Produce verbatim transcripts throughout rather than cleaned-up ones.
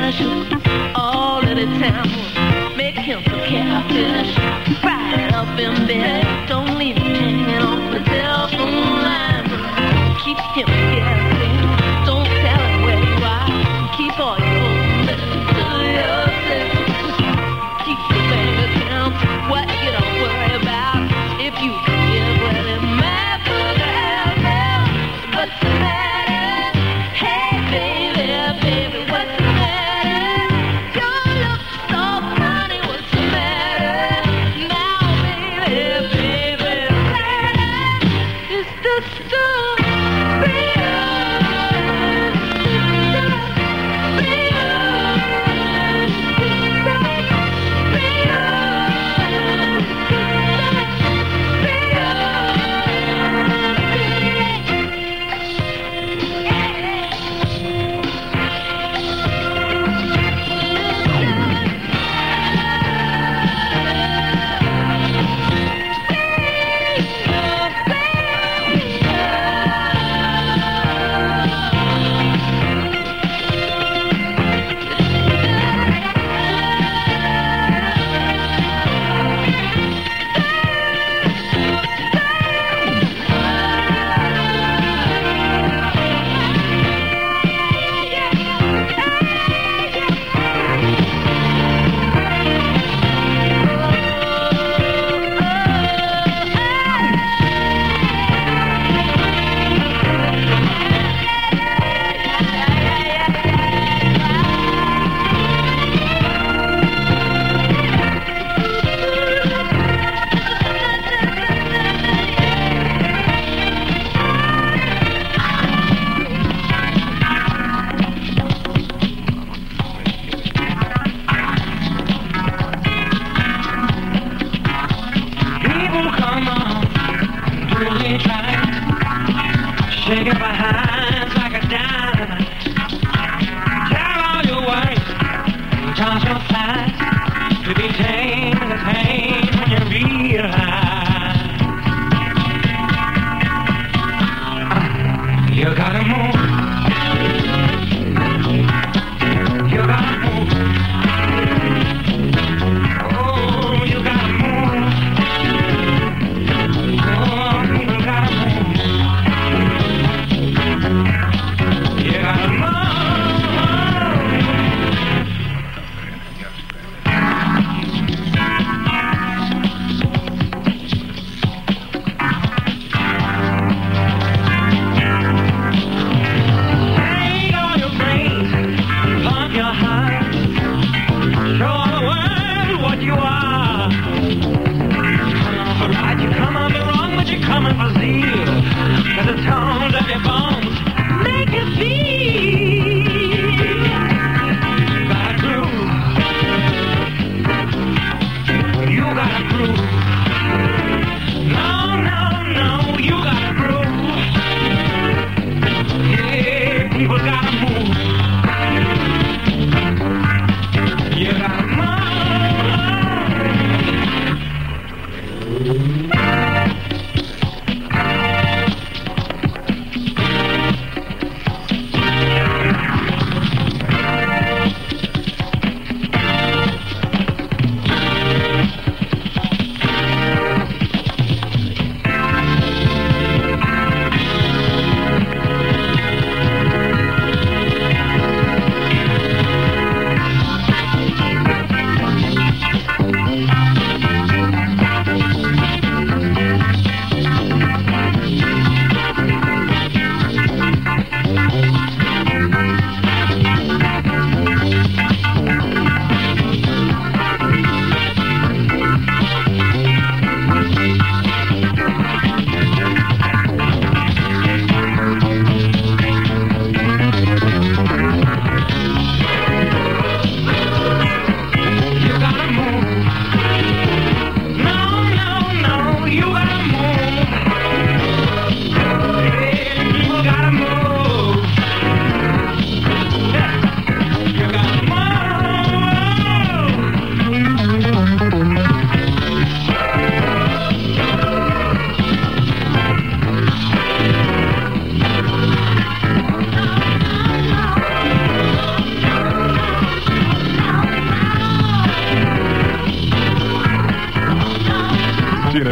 cash. All of the town will make him some catfish. Right up in bed, don't leave him hanging on the telephone line. Keep him guessing, don't tell him where you are. Keep all your listen to yourself. Keep your bank account, what you don't worry about. If you forgive, well, it might put a hell hell. What's the matter? Hey, baby, baby, what's the matter? You look so funny, what's the matter? Now, baby, baby, matter is the story.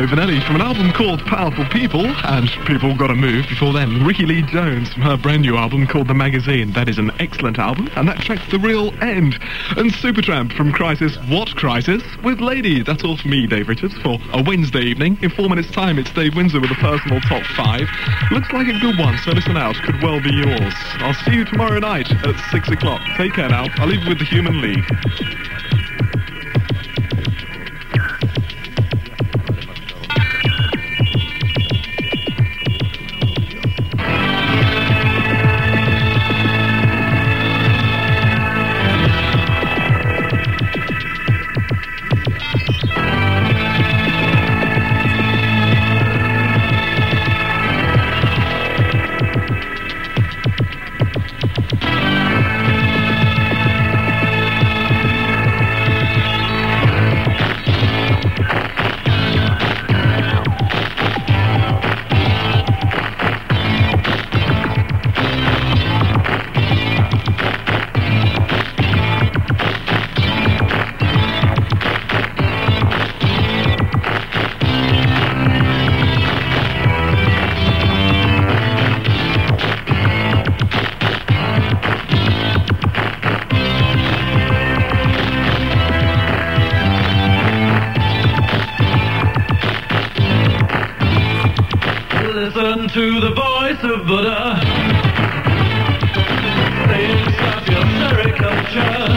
Vanelli from an album called Powerful People, and People Gotta Move. Before then, Ricky Lee Jones from her brand new album called The Magazine. That is an excellent album, and that track's The Real End. And Supertramp from Crisis, What Crisis? With Lady. That's all for me, Dave Richards, for a Wednesday evening. In four minutes' time, it's Dave Windsor with a personal top five. Looks like a good one, so listen out. Could well be yours. I'll see you tomorrow night at six o'clock. Take care now. I'll leave you with the Human League. To the voice of Buddha, saying stop your sericulture.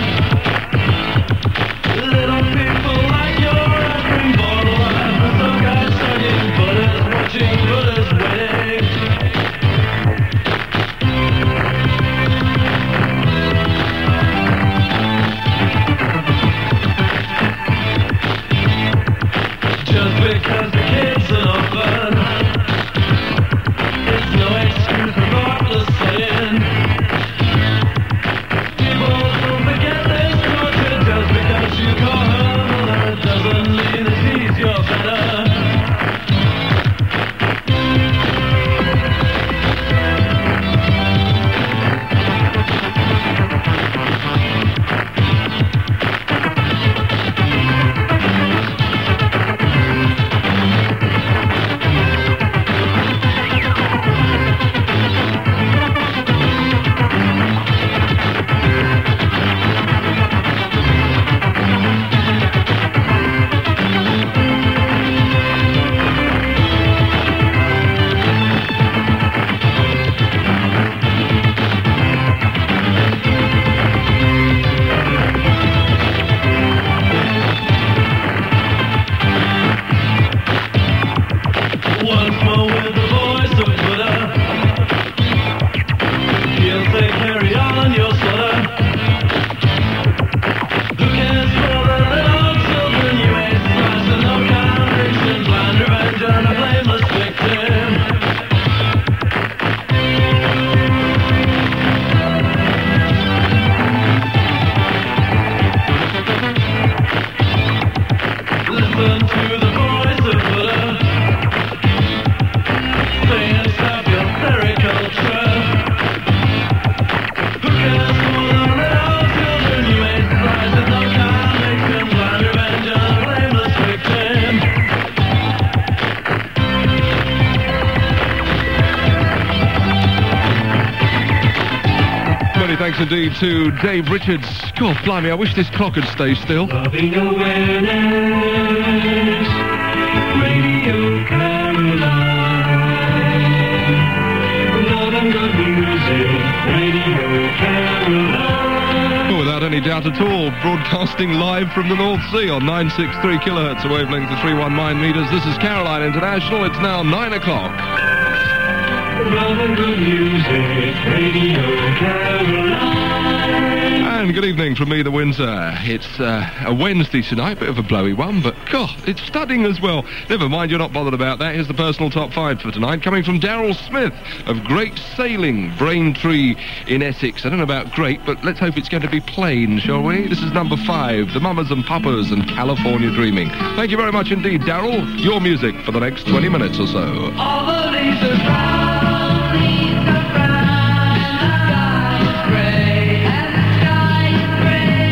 Little people like your every mortal life. Some guys studying Buddha's watching Buddha's wedding. Just because the kids are not fun, thanks indeed to Dave Richards. God, blimey, I wish this clock would stay still. Loving awareness, Radio Caroline. Love and good music, Radio Caroline. Oh, without any doubt at all, broadcasting live from the North Sea on nine sixty-three kilohertz, a wavelength of three one nine meters. This is Caroline International. It's now nine o'clock. Love and good music, Radio Caroline. And good evening from me, the Windsor. It's uh, a Wednesday tonight, bit of a blowy one, but God, it's studying as well. Never mind, you're not bothered about that. Here's the personal top five for tonight, coming from Daryl Smith of Great Sailing, Braintree in Essex. I don't know about great, but let's hope it's going to be plain, shall we? This is number five, The Mamas and Papas and California Dreaming. Thank you very much indeed, Daryl. Your music for the next twenty minutes or so. All the leaves are brown.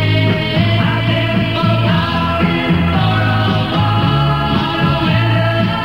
Broadcasting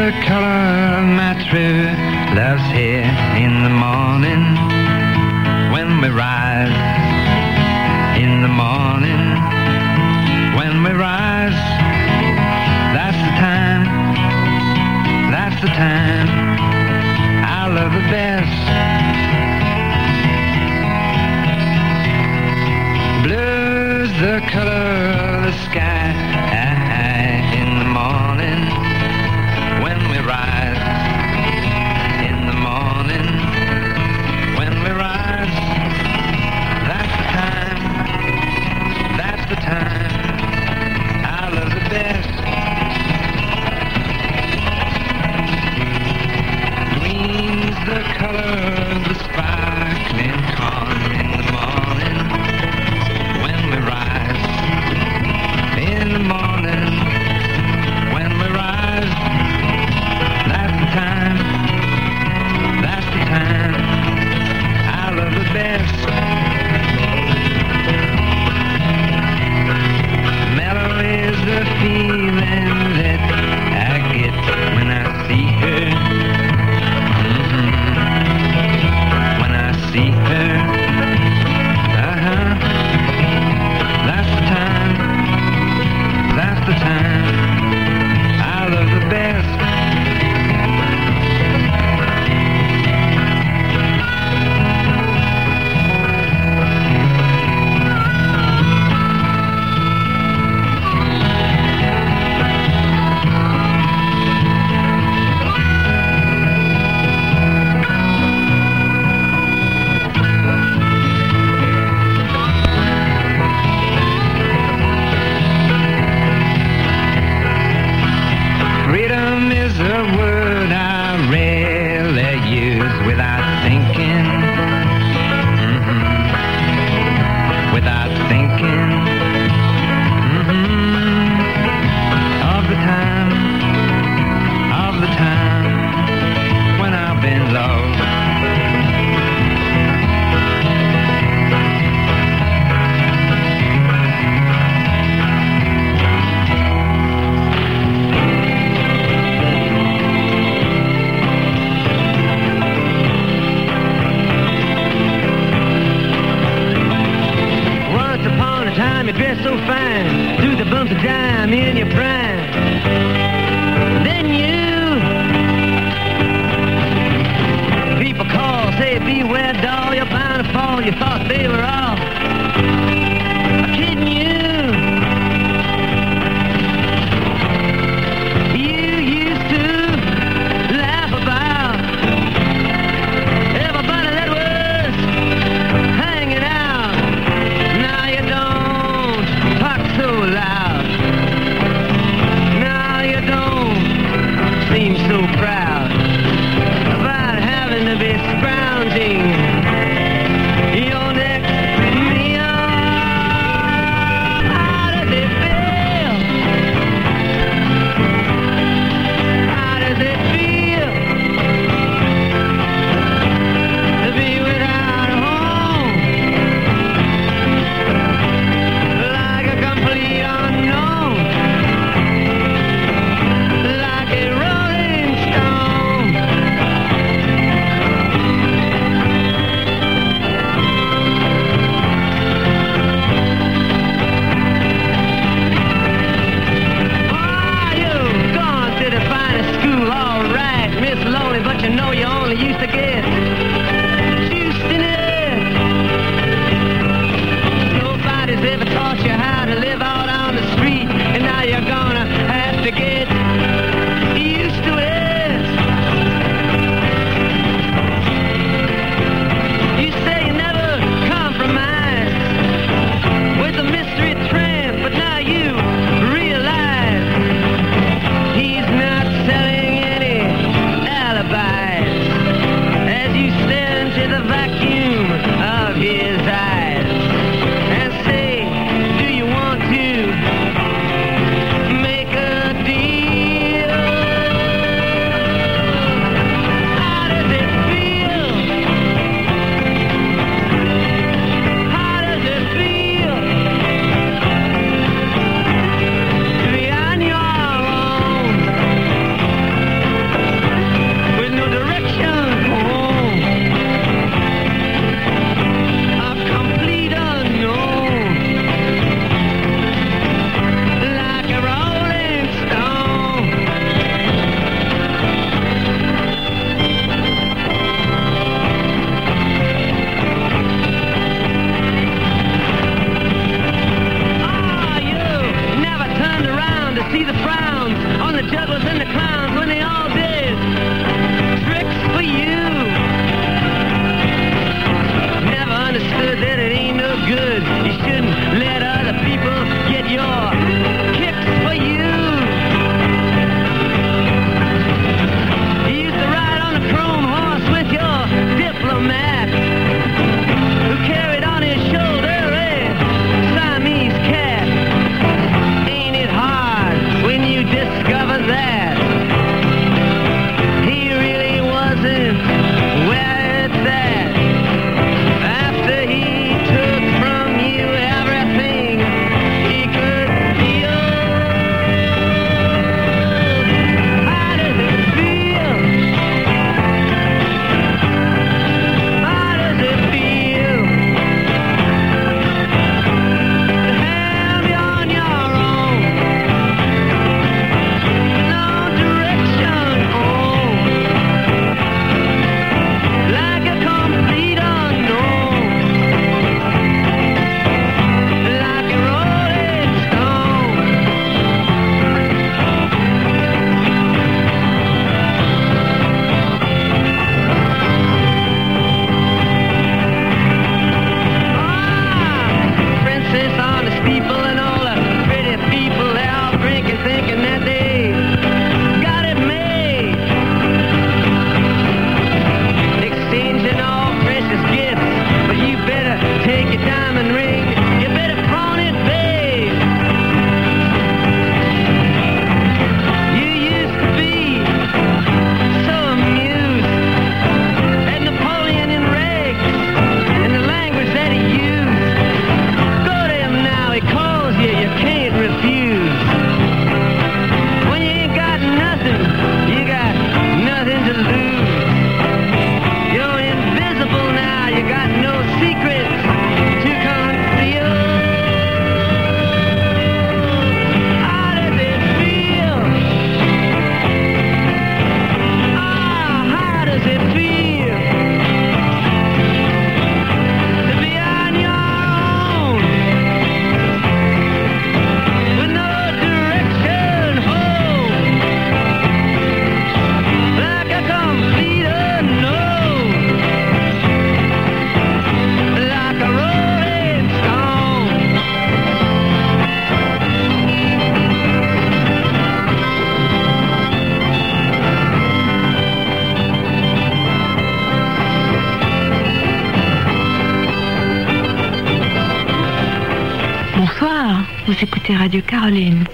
the color of my true love's hair in the morning when we rise. In the morning when we rise, that's the time, that's the time I love the best. Blue's the color of the sky in the morning when we rise. In the morning when we rise, that's the time, that's the time I love the best. Green's the color of the sparkling corn in the morning when we rise. In the morning when we rise, that's the time, that's the time I love the best. Mellow is the feeling that I get when I see her. Mm-hmm. When I see her, uh-huh. That's the time, that's the time I love the best. Freedom is a word I rarely use without thinking. Mm-hmm. Without thinking. Mm-hmm. Of the time, of the time when I've been low. Once upon a time you dressed so fine, threw the bumps of dime in your prime. Then you, people call, say beware doll, you're bound to fall. You thought they were all kidding you. You used to laugh about everybody that was hanging out. Now you don't talk so loud. Now you don't seem so proud about having to be scrounging your next meal. How does it feel? How does it feel to be without a home? Like a complete unknown, like a rolling stone. Oh, you've gone to the finest school, all right, Miss Lonely, but you know you only used to get juiced in it. Nobody's ever taught you how to live out on the street, and now you're gonna have to get used to it. You say you never compromise with a mystery tramp, but now you realize he's not selling any alibis as you stare into the vacuum of his eyes and say, do you want to Vous écoutez Radio Caroline.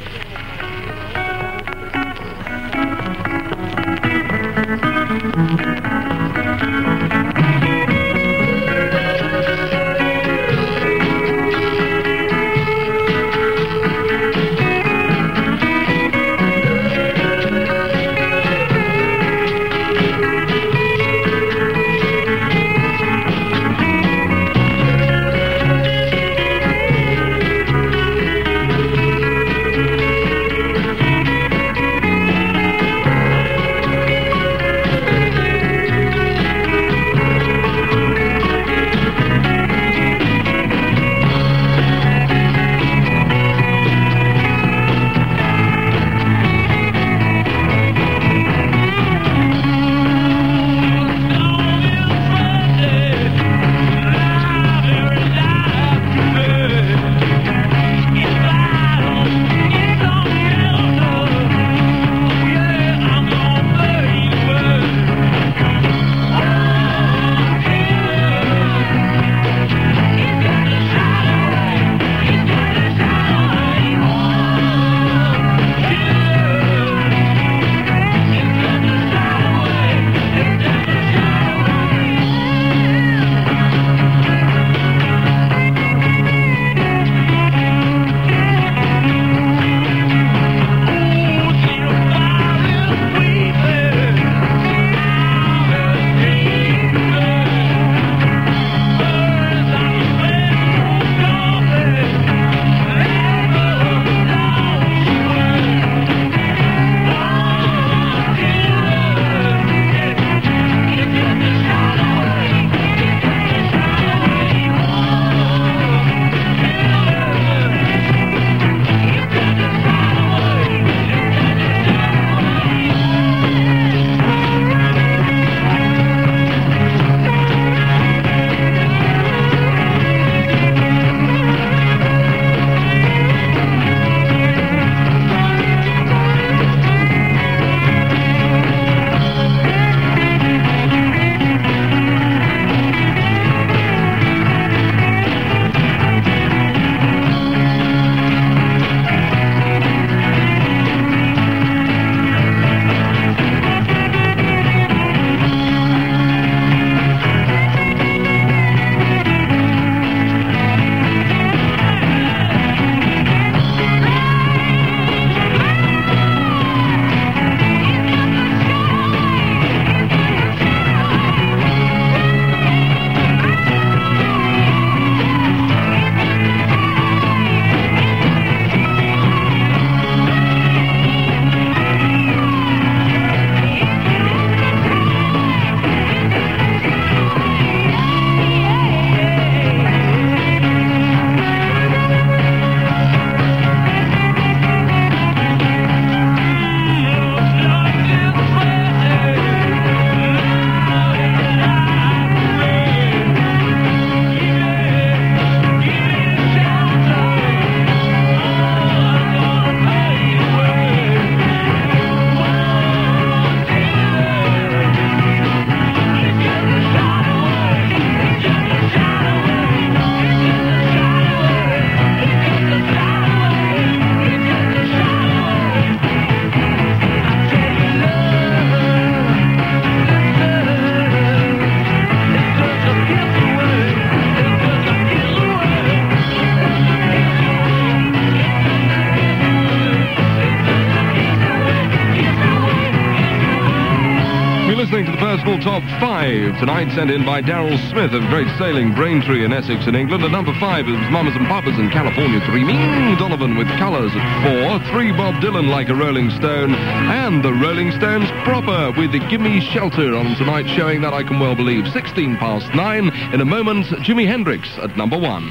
Personal Top five tonight, sent in by Daryl Smith of Great Sailing, Braintree in Essex in England. At number five is Mamas and Papas in California Dreaming, Donovan with Colours at four, three Bob Dylan Like a Rolling Stone, and the Rolling Stones proper with the Gimme Shelter on tonight's showing That I Can Well Believe. sixteen past nine. In a moment, Jimi Hendrix at number one.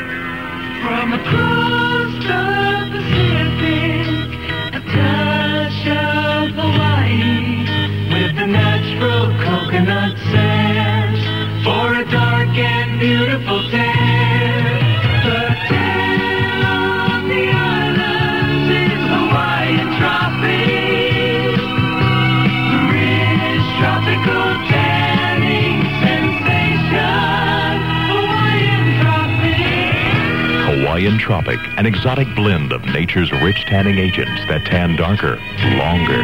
From across the Pacific, a touch of Hawaii, with the natural coconut sands, for a dark and beautiful tan. The tan on the islands is Hawaiian tropics, the rich tropical tanning sensation, Hawaiian tropics. Hawaiian Tropic, an exotic blend of nature's rich tanning agents that tan darker, longer.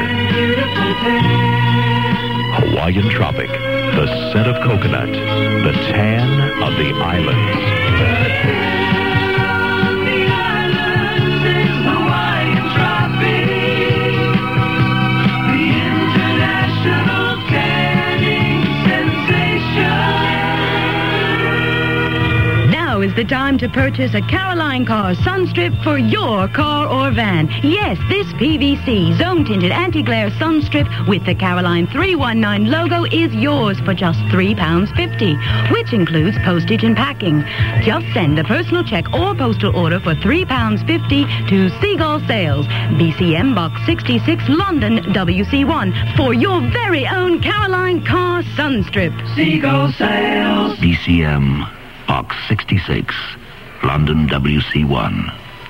Hawaiian Tropic, the scent of coconut, the tan of the islands. Is the time to purchase a Caroline Car Sunstrip for your car or van. Yes, this P V C zone-tinted anti-glare sunstrip with the Caroline three one nine logo is yours for just three pounds fifty, which includes postage and packing. Just send a personal check or postal order for three pounds fifty to Seagull Sales, B C M Box sixty-six, London, W C one, for your very own Caroline Car Sunstrip. Seagull Sales. B C M Box sixty-six, London, W C one.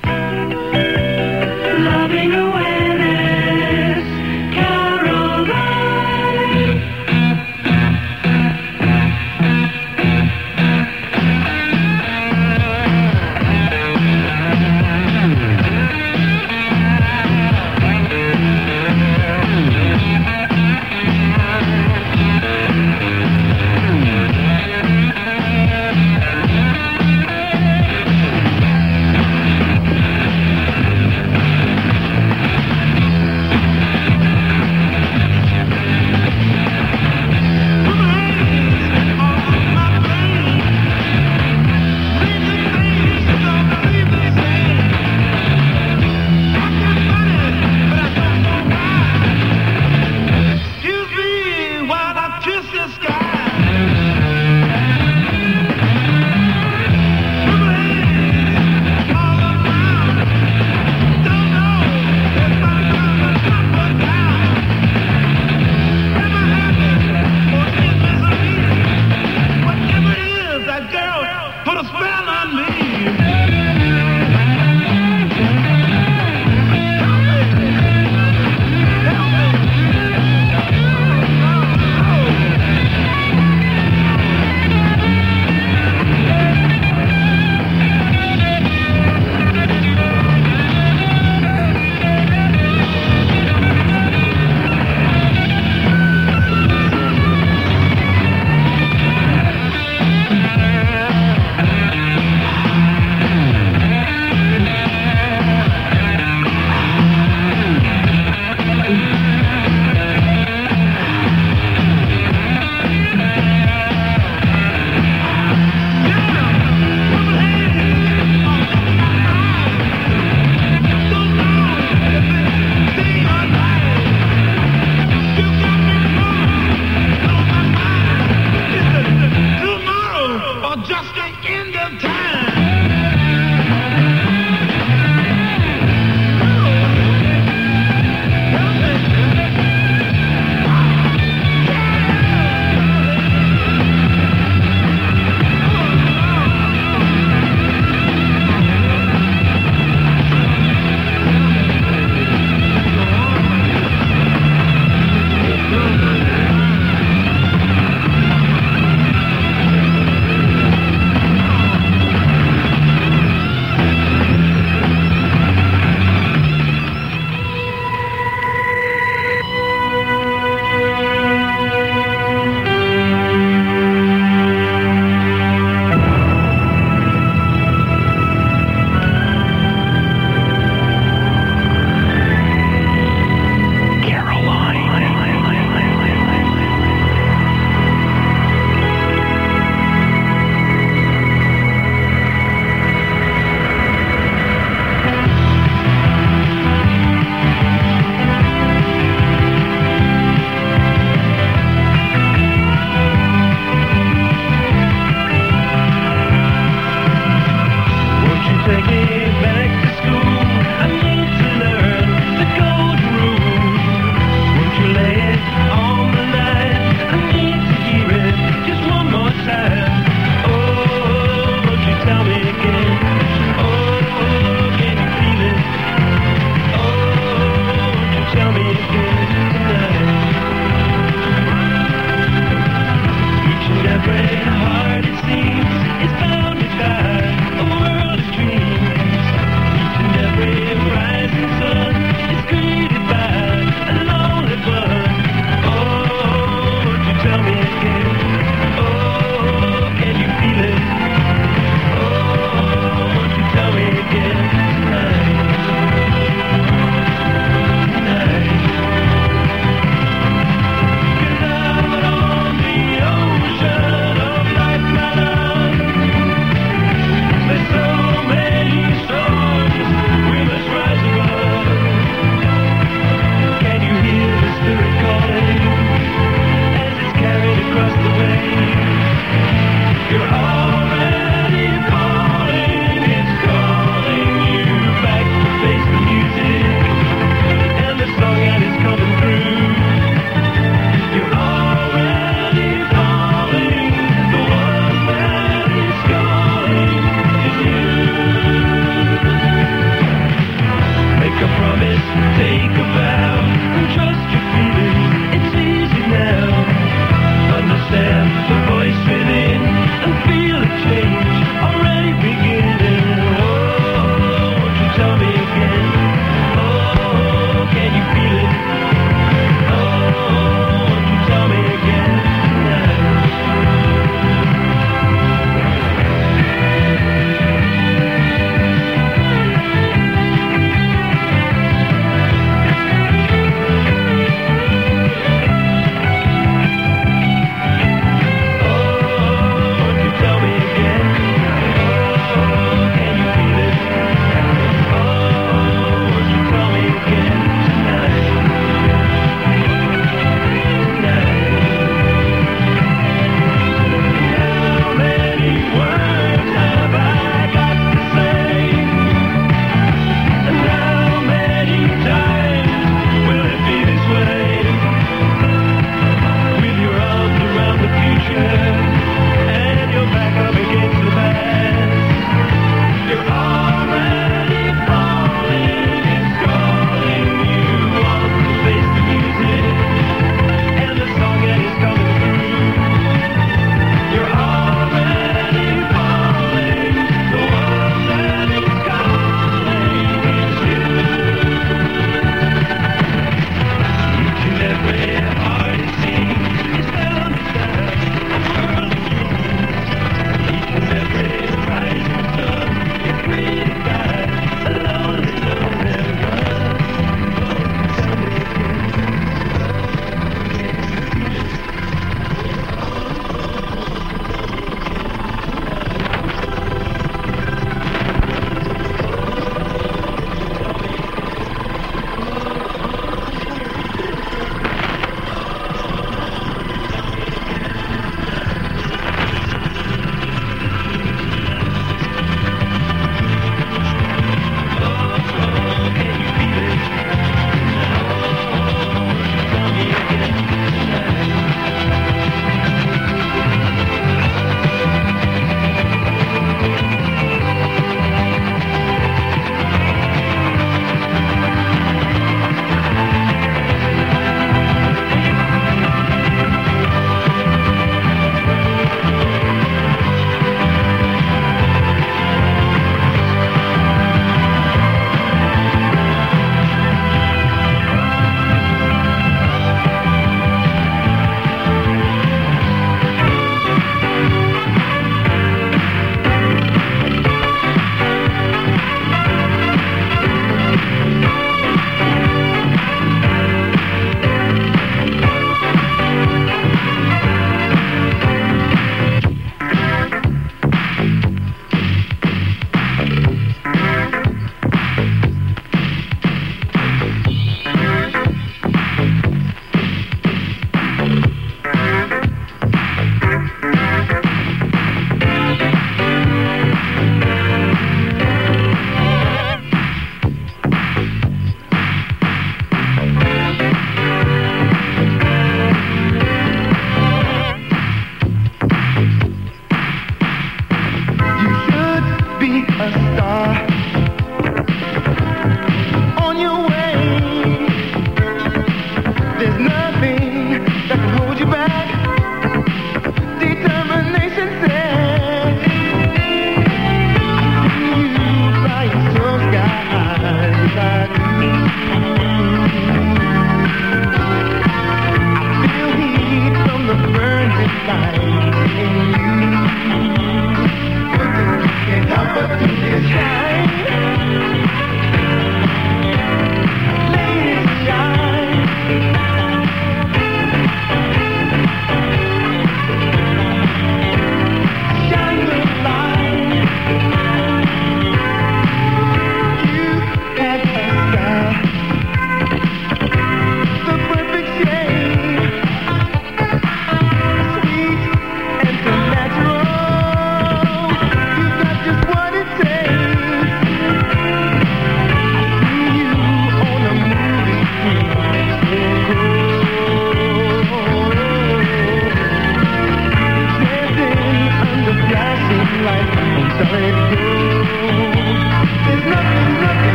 Loving awareness, Caroline.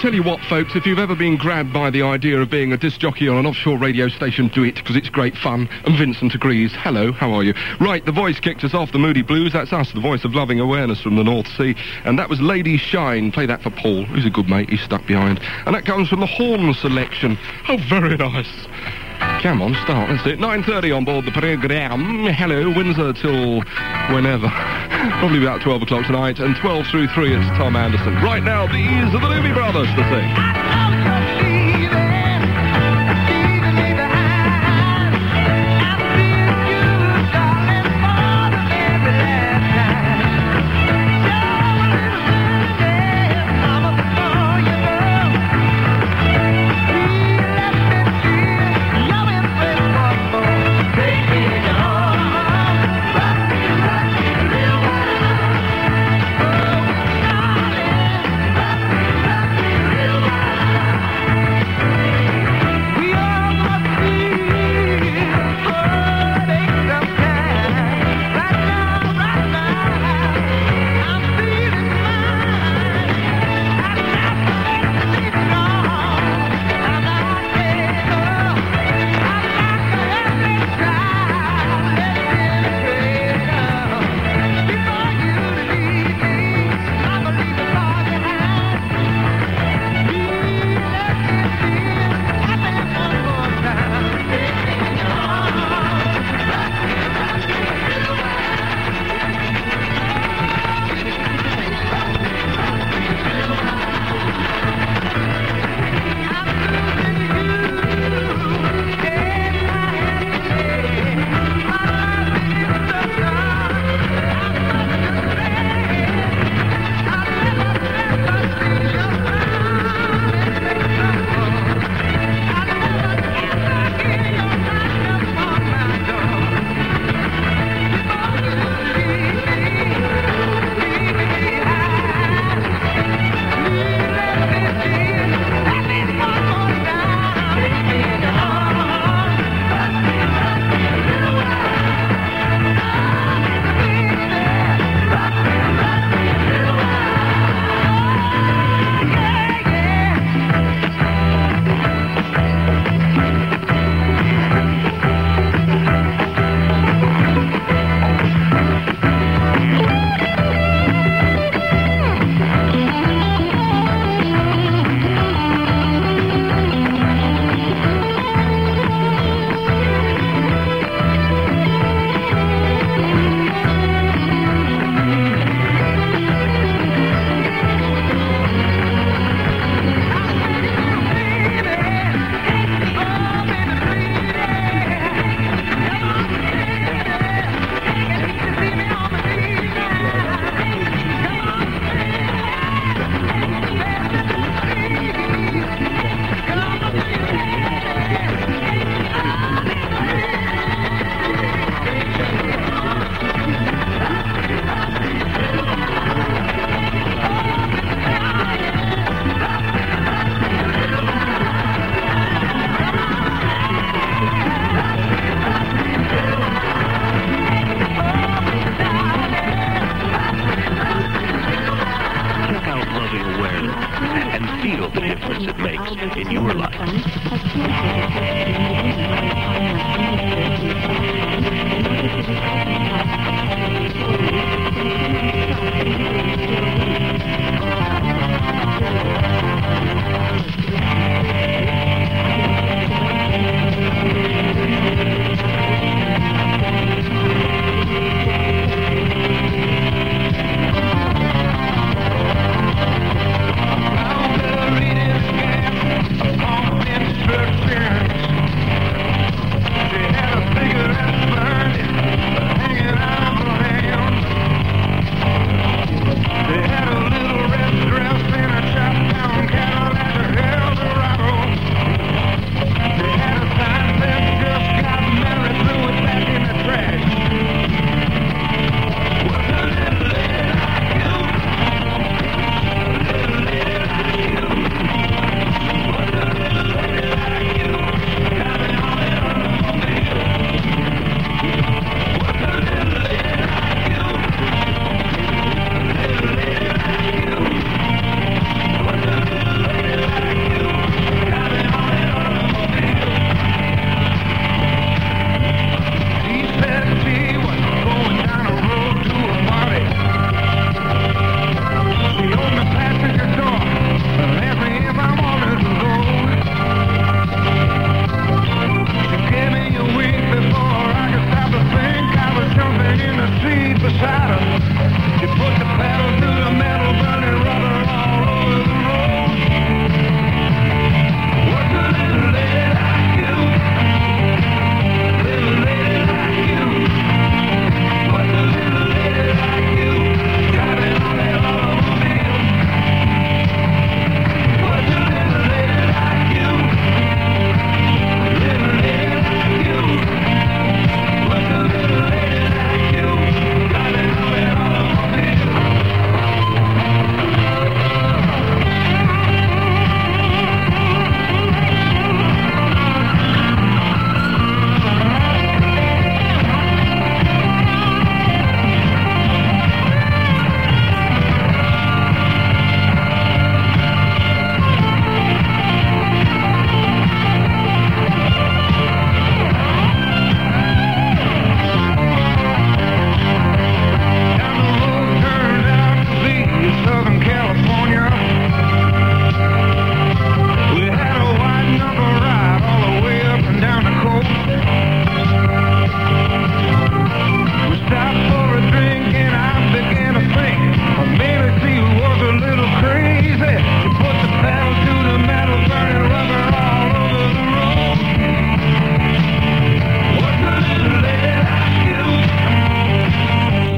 tell you what, folks, if you've ever been grabbed by the idea of being a disc jockey on an offshore radio station, do it, because it's great fun. And Vincent agrees. Hello, how are you? Right, The Voice kicked us off, the Moody Blues. That's us, the voice of loving awareness from the North Sea. And that was Lady Shine. Play that for Paul, who's a good mate. He's stuck behind. And that comes from the Horn Selection. Oh, very nice. Come on, start. That's it. nine thirty on board the programme. Hello, Windsor till whenever. Probably about twelve o'clock tonight. And twelve through three, it's Tom Anderson. Right now, these are the Doobie Brothers to sing. and feel the difference it makes in your life.